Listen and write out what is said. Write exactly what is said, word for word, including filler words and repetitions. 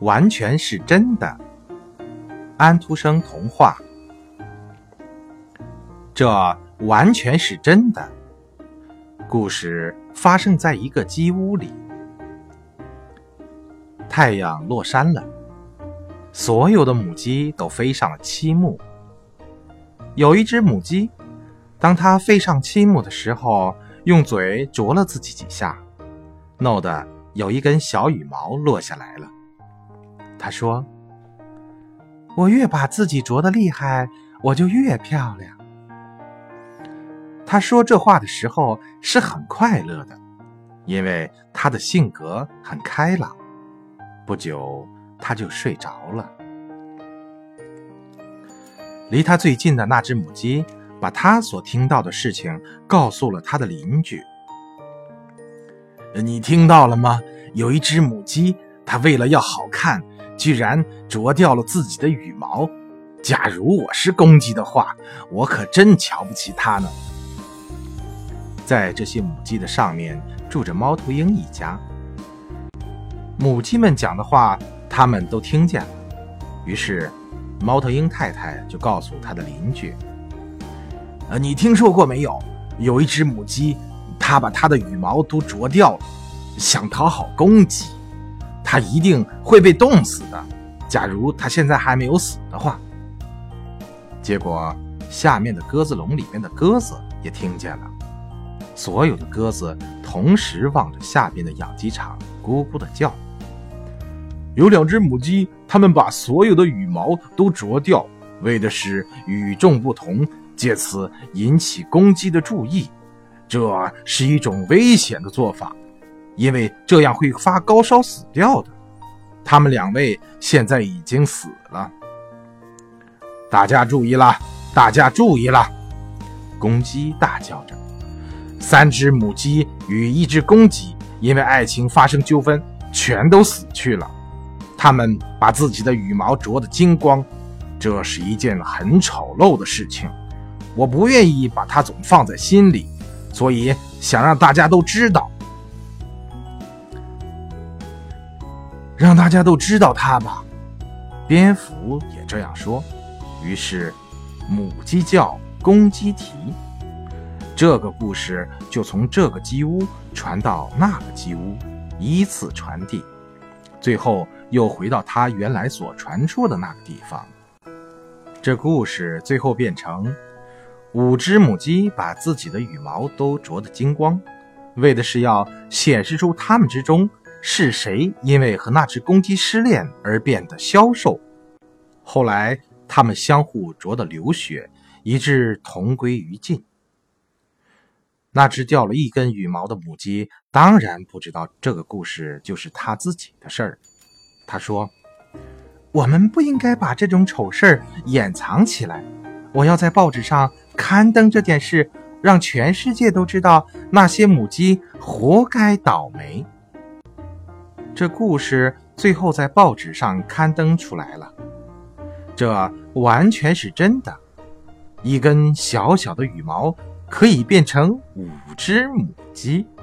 完全是真的。安徒生童话。这完全是真的。故事发生在一个鸡屋里。太阳落山了，所有的母鸡都飞上了漆木。有一只母鸡，当它飞上漆木的时候，用嘴啄了自己几下，弄得有一根小羽毛落下来了。它说：我越把自己啄得厉害，我就越漂亮。他说这话的时候是很快乐的，因为他的性格很开朗。不久他就睡着了。离他最近的那只母鸡把他所听到的事情告诉了他的邻居。你听到了吗？有一只母鸡，它为了要好看，居然啄掉了自己的羽毛。假如我是公鸡的话，我可真瞧不起它呢。在这些母鸡的上面住着猫头鹰一家。母鸡们讲的话他们都听见了，于是猫头鹰太太就告诉他的邻居：呃，你听说过没有？有一只母鸡，它把它的羽毛都啄掉了，想讨好公鸡，它一定会被冻死的，假如它现在还没有死的话。结果下面的鸽子笼里面的鸽子也听见了，所有的鸽子同时望着下边的养鸡场咕咕的叫。有两只母鸡，它们把所有的羽毛都啄掉，为的是与众不同，借此引起公鸡的注意。这是一种危险的做法，因为这样会发高烧死掉的。它们两位现在已经死了。大家注意了，大家注意了！公鸡大叫着。三只母鸡与一只公鸡因为爱情发生纠纷，全都死去了。它们把自己的羽毛啄得精光，这是一件很丑陋的事情。我不愿意把它总放在心里，所以想让大家都知道。让大家都知道它吧。蝙蝠也这样说。于是母鸡叫，公鸡啼。这个故事就从这个鸡屋传到那个鸡屋，依次传递，最后又回到它原来所传出的那个地方。这故事最后变成五只母鸡把自己的羽毛都啄得精光，为的是要显示出它们之中是谁因为和那只公鸡失恋而变得消瘦。后来它们相互啄得流血，以致同归于尽。那只掉了一根羽毛的母鸡当然不知道这个故事就是他自己的事儿。他说：我们不应该把这种丑事掩藏起来，我要在报纸上刊登这件事，让全世界都知道那些母鸡活该倒霉。这故事最后在报纸上刊登出来了。这完全是真的，一根小小的羽毛可以变成五只母鸡。